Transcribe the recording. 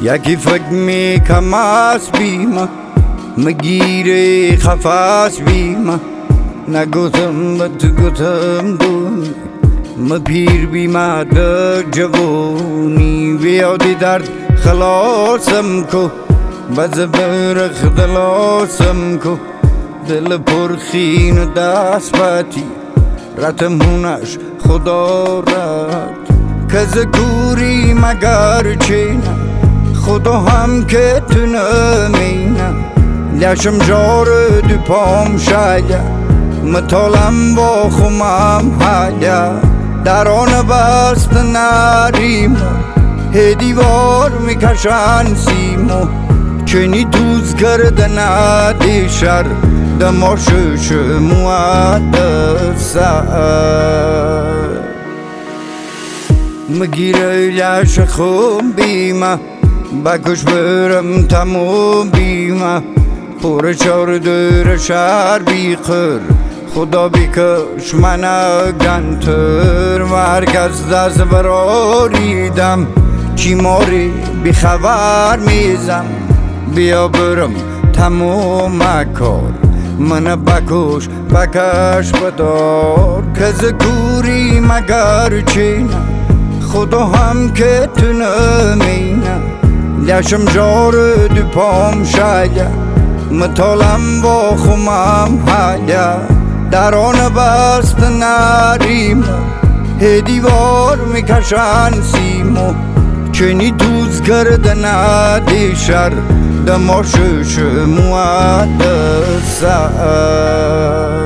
یکی فکر میکم از بیمه مگیره خفاس بیمه نگوتم به تو گوتم دونی مپیر بیمه در جوانی ویادی درد خلاصم کو بزبرخ دلاسم کو دل پرخین و دست باتی رتم هونش خدا رد کز کوری مگر چینم خدا هم که تو نمینم لشم جار دو پام شاید مطالم با خمم حایا دران بست نریمو هدیوار میکشن سیمو چنی دوز گردن دیشر دماشش موادسر مگیره لش خوم بیمه بکش برم تموم بیمه پر چار دور شهر بیخر خدا بیکش من گنتر و هرکس دست براریدم چی ماری بی خبر میزم بیا برم تموم کار من بکش بدار کز گوری مگر چینم خدا هم که تو نمینم لشم جار دو پام شاید مطالم با خمم حایا دران بست نریمو هدیوار میکشن سیمو چنی دوز گردن دیشر دماشش موادسر